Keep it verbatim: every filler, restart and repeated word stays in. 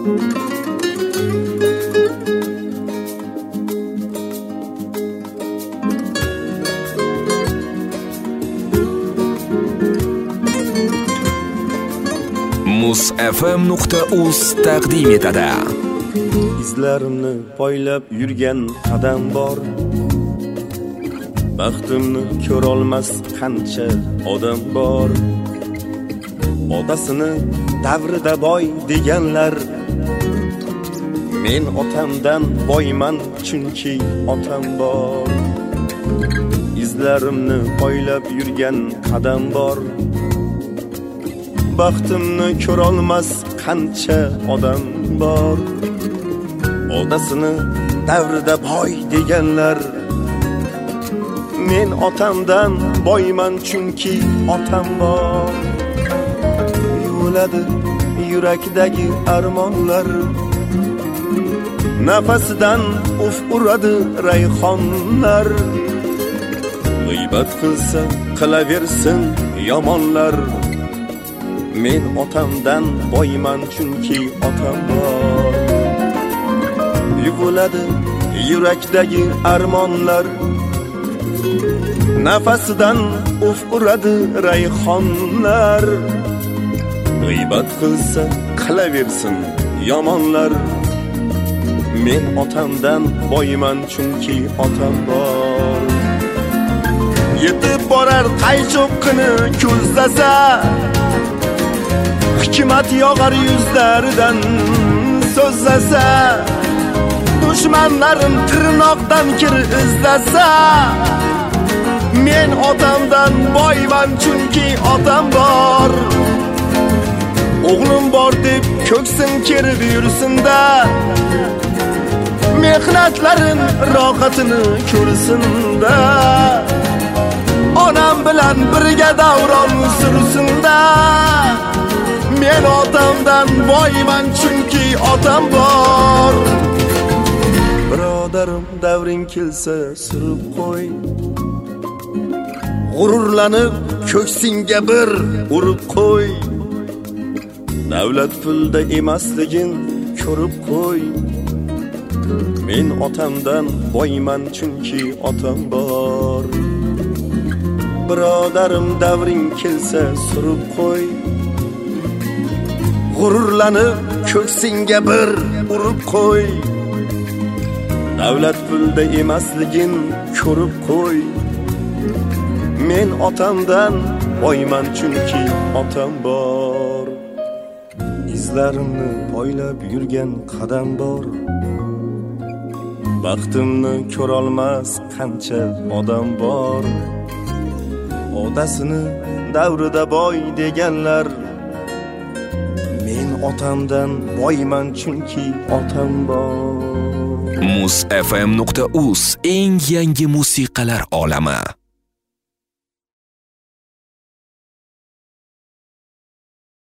muz f m nuqta uz taqdim etadi. Izlarimni poylab yurgan qadam bor, baxtimni ko'rolmas qancha odam bor. Otasini davrida boy deganlar, men otamdan boyman chunki otam bor. Izlarimni poylab yurgan qadam bor, baxtimni ko'rolmas qancha odam bor. Otasini davrida boy deganlar, men otamdan boyman chunki otam bor. Yuviladi yurakdagi armonlar, nafasidan uf uradi rayhonlar. G'iybat qilsa qilaversin yomonlar, men otamdan boyman chunki otam bor. Yuviladi yurakdagi armonlar, nafasidan uf uradi rayhonlar. G'iybat qilsa qilaversin yomonlar, men otamdan boyman chunki otam bor. Yetib borar qaycho'qqini ko'zlasa, hikmat yog'ar yuzlaridan so'zlasa. Dushmanlarim tirnoqdan kir izlasa, men otamdan boyman chunki otam bor. O'g'lim bor deb ko'ksin kerib yursinda, mehnatlarim rohatini ko'rsinda. Onam bilan birga davron sursinda, men otamdan boyman chunki otam bor. Birodarim davring kelsa surib qo'y, g'ururlanib ko'ksingga bir urib qo'y. Davlat pulda emasligin ko'rib qo'y, men otamdan boyman chunki otam bor. Birodarim davring kelsa surib qo'y, g'ururlanib ko'ksingga bir urib qo'y. Davlat pulda emasligin ko'rib qo'y, men otamdan boyman chunki otam bor. Izlarimni poylab yurgan qadam bor, baxtimni ko'rolmas qancha odam bor. Otasini davrida boy deganlar, men otamdan boyman chunki otam bor. muz f m nuqta uz eng yangi musiqalar olami.